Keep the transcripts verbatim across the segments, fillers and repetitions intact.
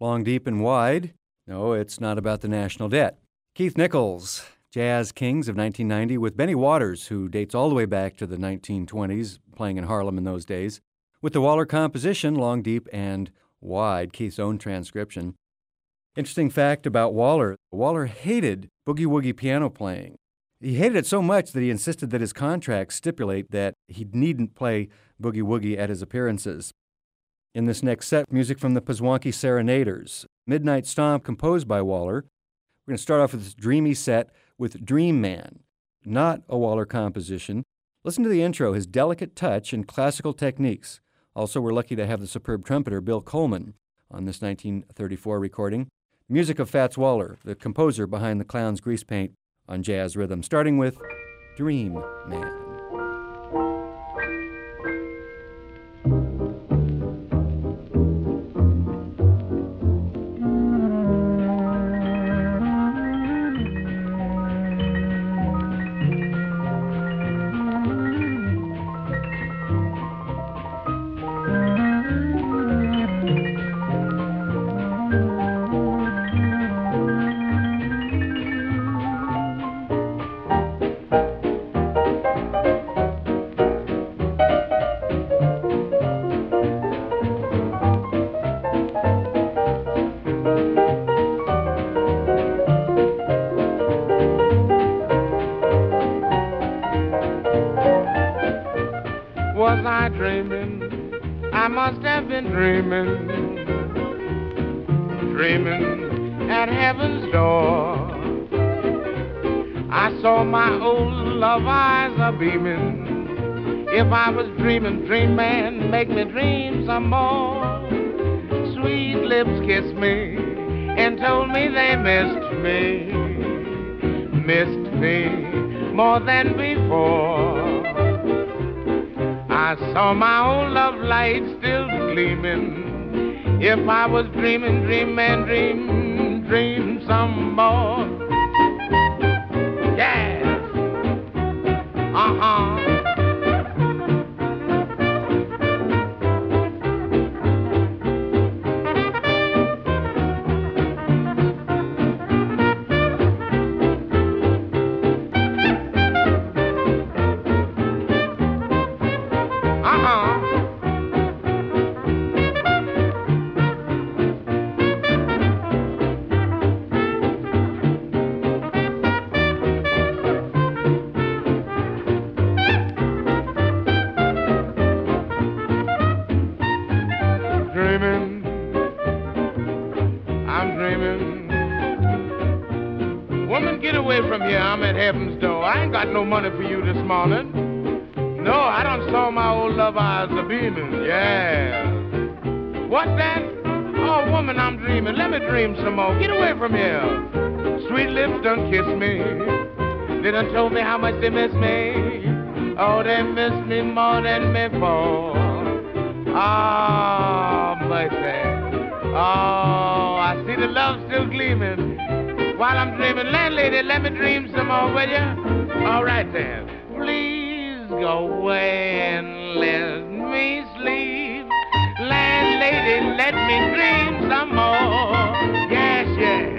Long, Deep, and Wide. No, it's not about the national debt. Keith Nichols, Jazz Kings of nineteen ninety, with Benny Waters, who dates all the way back to the nineteen twenties, playing in Harlem in those days. With the Waller composition, Long, Deep, and Wide, Keith's own transcription. Interesting fact about Waller, Waller hated boogie-woogie piano playing. He hated it so much that he insisted that his contract stipulate that he needn't play boogie-woogie at his appearances. In this next set, music from the Pezwankee Serenaders, Midnight Stomp, composed by Waller. We're going to start off with this dreamy set with Dream Man, not a Waller composition. Listen to the intro, his delicate touch and classical techniques. Also, we're lucky to have the superb trumpeter Bill Coleman on this nineteen thirty-four recording. Music of Fats Waller, the composer behind the Clown's Grease Paint on Jazz Rhythm, starting with Dream Man. Was I dreaming? I must have been dreaming, dreaming at heaven's door. I saw my old love eyes a beaming. If I was dreaming, dream man, make me dream some more. Sweet lips kissed me and told me they missed me, missed me more than before. I saw my old love light still gleaming. If I was dreaming, dream man, dream, dream some more. Yes. Uh-huh. No money for you this morning. No, I done saw my old love eyes a beaming. Yeah. What that? Oh, woman, I'm dreaming. Let me dream some more. Get away from here. Sweet lips done kiss me. They done told me how much they miss me. Oh, they miss me more than before. Oh, mercy. Oh, I see the love still gleaming. While I'm dreaming, landlady, let me dream some more, will you? All right, then. Please go away and let me sleep. Landlady, let me dream some more. Yes, yes.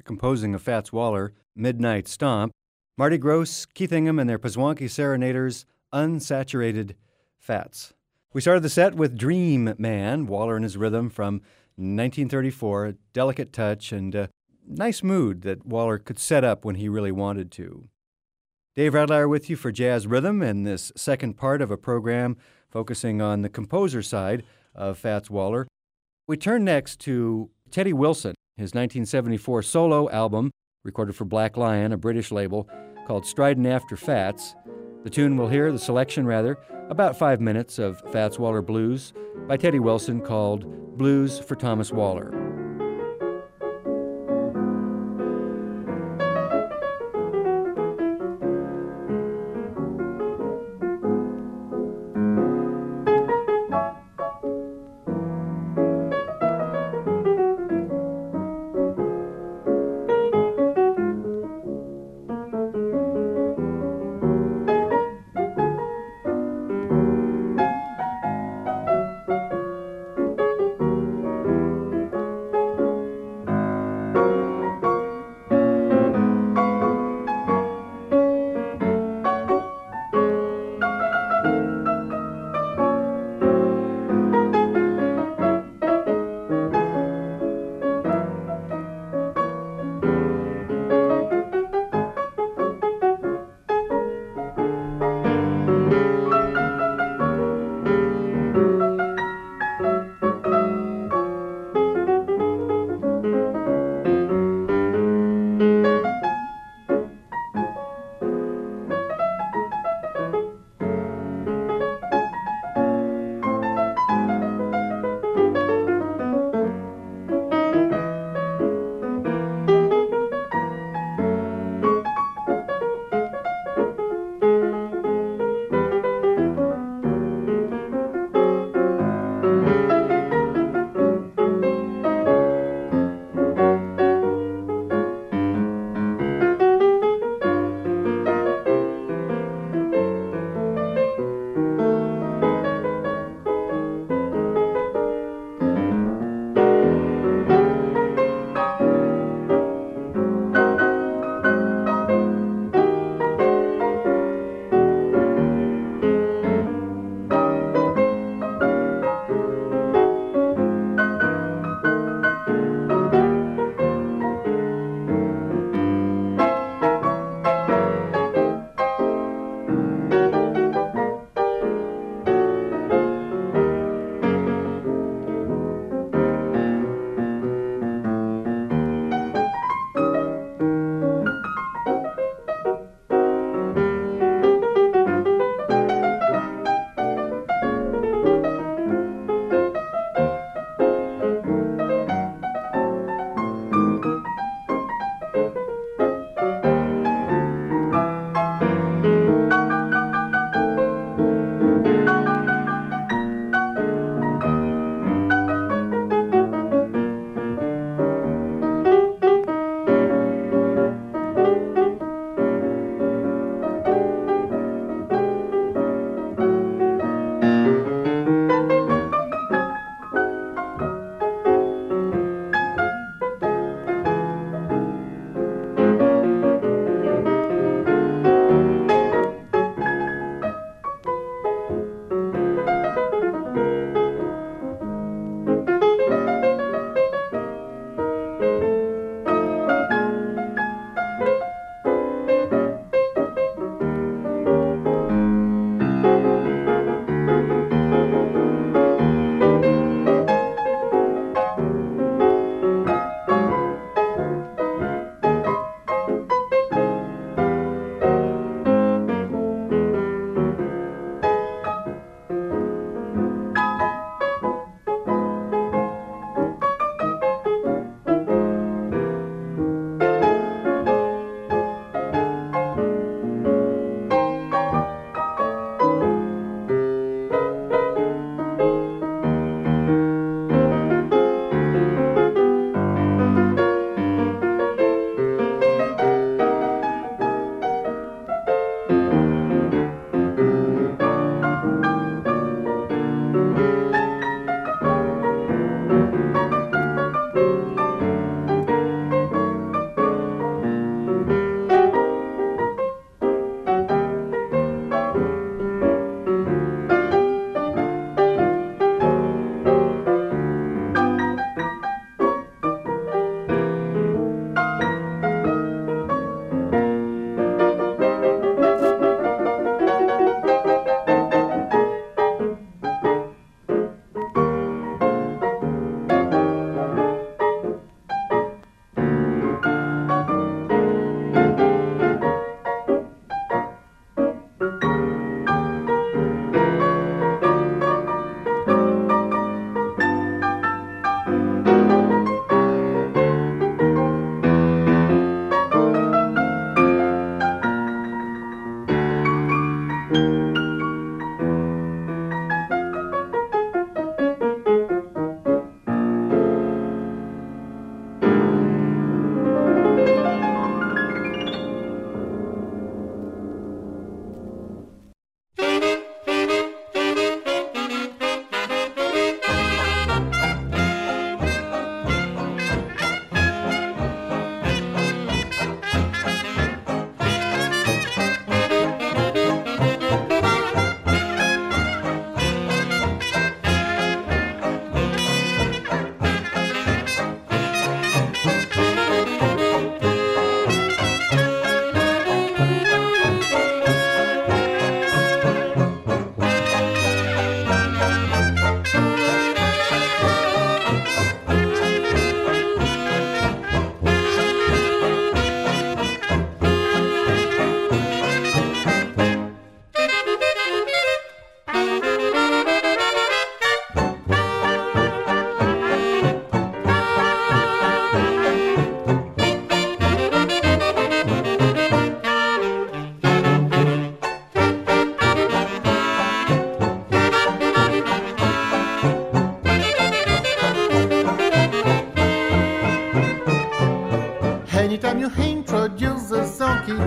composing of Fats Waller, Midnight Stomp, Marty Gross, Keith Ingham, and their Pezwankee Serenaders, Unsaturated Fats. We started the set with Dream Man, Waller and his rhythm from nineteen thirty-four, a delicate touch and a nice mood that Waller could set up when he really wanted to. Dave Radlier with you for Jazz Rhythm and this second part of a program focusing on the composer side of Fats Waller. We turn next to Teddy Wilson, his nineteen seventy-four solo album, recorded for Black Lion, a British label, called Stridin' After Fats. The tune we'll hear, the selection rather, about five minutes of Fats Waller Blues by Teddy Wilson called Blues for Thomas Waller.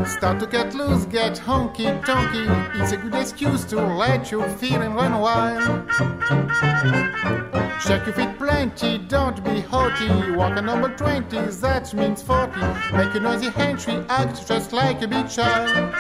start to get loose, get honky-tonky. It's a good excuse to let you feel and run wild. Shake your feet plenty, don't be haughty. Walk a number twenty, that means forty. Make a noisy entry, act just like a big child.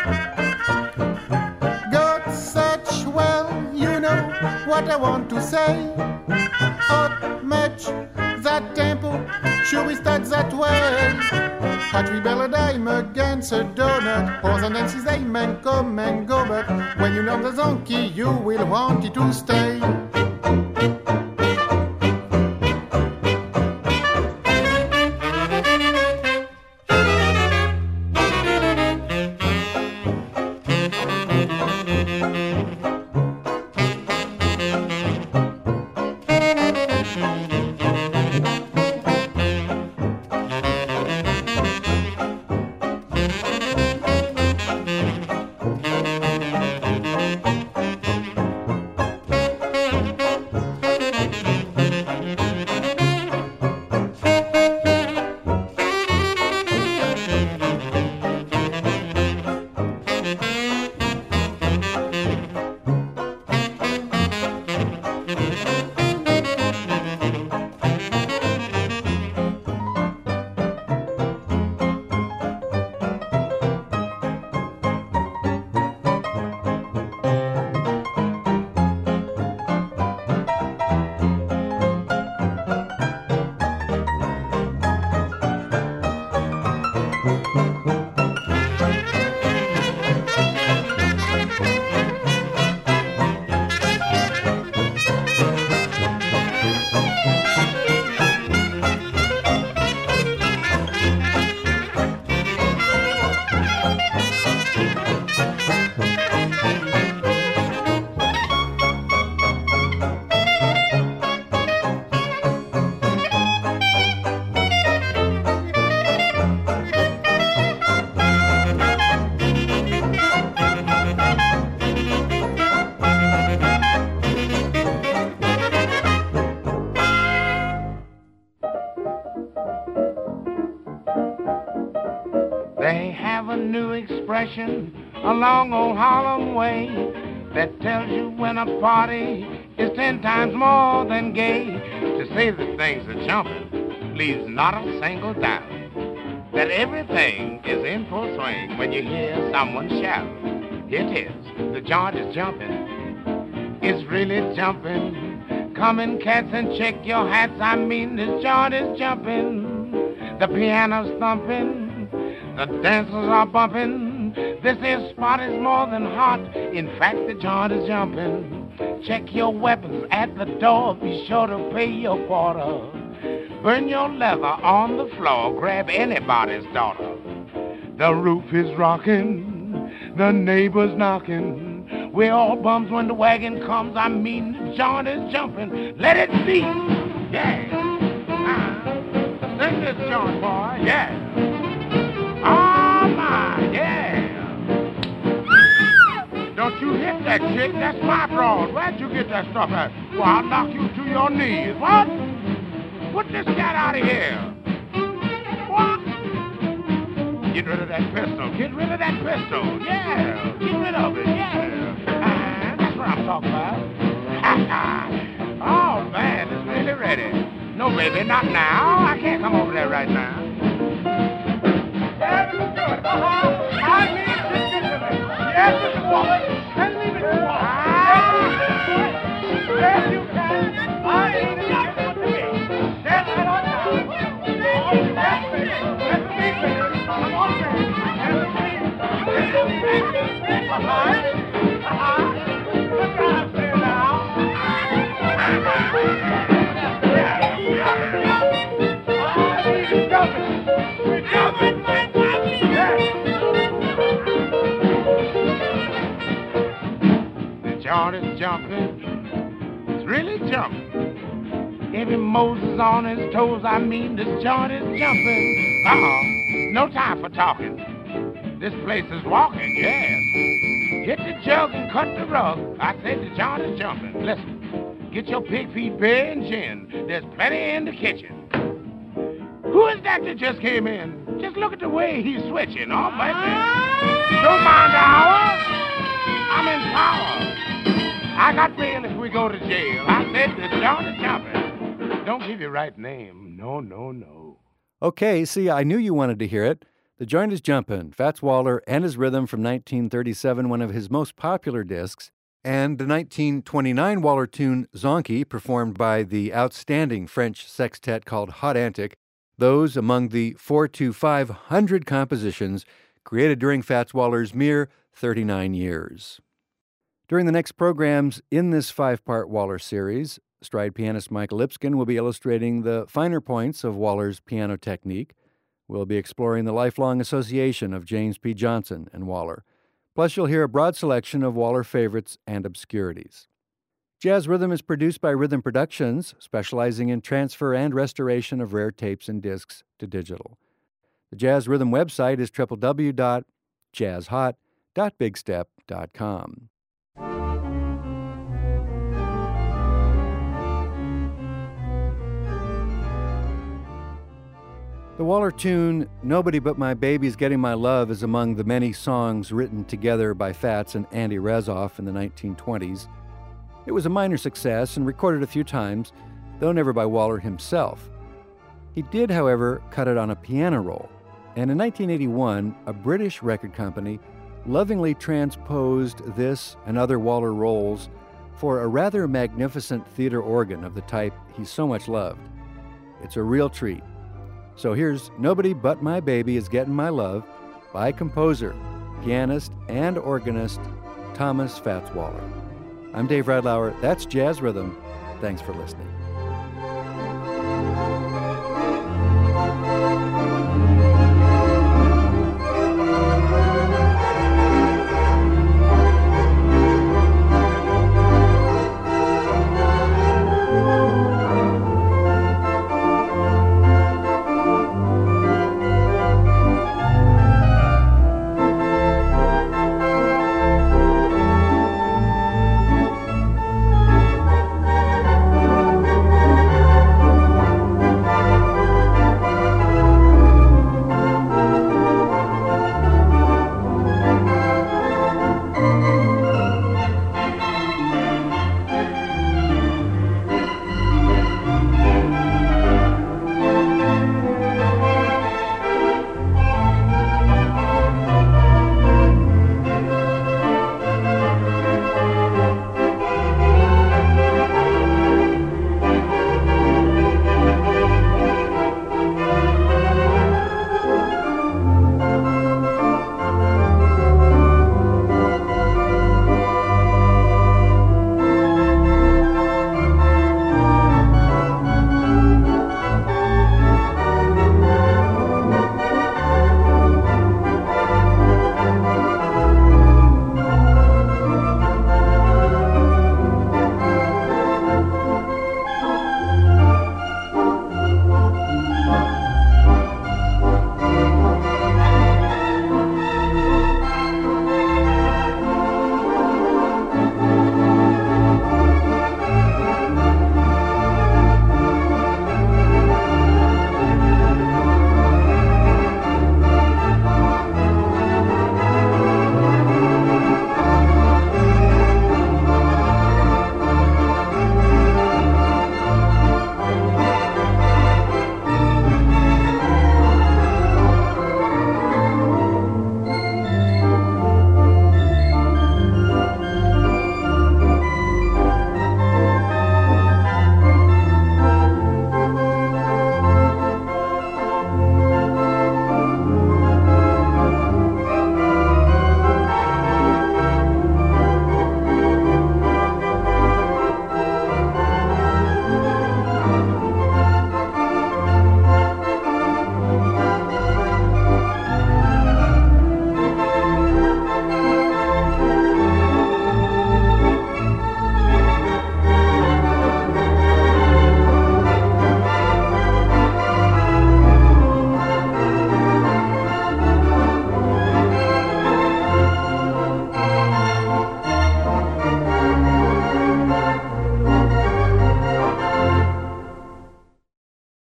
Got such, well, you know what I want to say. Hot much, that tempo, sure we start that way. Hot rebel a dime against a donut. Pause and dances, amen, come and go. But when you know the donkey, you will want it to stay. They have a new expression along old Harlem way that tells you when a party is ten times more than gay. To say that things are jumping leaves not a single doubt that everything is in full swing when you hear someone shout. It is, the joint is jumping, it's really jumping. Come in, cats, and check your hats, I mean this joint is jumping. The piano's thumping, the dancers are bumping. This here spot is more than hot. In fact, the joint is jumping. Check your weapons at the door. Be sure to pay your quarter. Burn your leather on the floor. Grab anybody's daughter. The roof is rocking. The neighbors knocking. We're all bums when the wagon comes. I mean, the joint is jumping. Let it be. Yeah. Uh, sing this joint, boy. Yeah. Oh, my, yeah. Don't you hit that chick. That's my broad. Where'd you get that stuff at? Well, I'll knock you to your knees. What? Put this cat out of here. What? Get rid of that pistol. Get rid of that pistol. Yeah. Get rid of it. Yeah. Uh, that's what I'm talking about. Oh, man, it's really ready. No, baby, not now. I can't come over there right now. Yes, it's good. Uh-huh. I need to get to it. Yes, it's woman. And leave it to walk. Yes, you can. I need to get what to be. Yes, I don't know. Yes, baby. Yes, baby. Come on, baby. Yes, baby. Yes, baby. Uh-huh. Uh-huh. Look out there now. I need to jump it. We're jumping. The joint is jumping, it's really jumping. Every Moses on his toes, I mean this joint is jumping. Uh-uh, no time for talking. This place is walking, yes. Hit the jug and cut the rug. I said the joint is jumping. Listen, get your pig feet bare and gin. There's plenty in the kitchen. Who is that that just came in? Just look at the way he's switching. Oh, baby. Don't mind the hour. I'm in power. I got bail if we go to jail. I said the joint is jumping. Don't give your right name. No, no, no. Okay, see, I knew you wanted to hear it. The Joint is Jumpin', Fats Waller and his Rhythm from nineteen thirty-seven, one of his most popular discs, and the nineteen twenty-nine Waller tune Zonky, performed by the outstanding French sextet called Hot Antic, those among the four to five hundred compositions created during Fats Waller's mere thirty-nine years. During the next programs in this five-part Waller series, stride pianist Michael Lipskin will be illustrating the finer points of Waller's piano technique. We'll be exploring the lifelong association of James P. Johnson and Waller. Plus, you'll hear a broad selection of Waller favorites and obscurities. Jazz Rhythm is produced by Rhythm Productions, specializing in transfer and restoration of rare tapes and discs to digital. The Jazz Rhythm website is w w w dot jazz hot dot big step dot com. The Waller tune, Nobody But My Baby's Getting My Love, is among the many songs written together by Fats and Andy Razzoff in the nineteen twenties. It was a minor success and recorded a few times, though never by Waller himself. He did, however, cut it on a piano roll, and in nineteen eighty-one, a British record company lovingly transposed this and other Waller rolls for a rather magnificent theater organ of the type he so much loved. It's a real treat. So here's Nobody But My Baby Is Getting My Love by composer, pianist, and organist Thomas Fats Waller. I'm Dave Radlauer. That's Jazz Rhythm. Thanks for listening.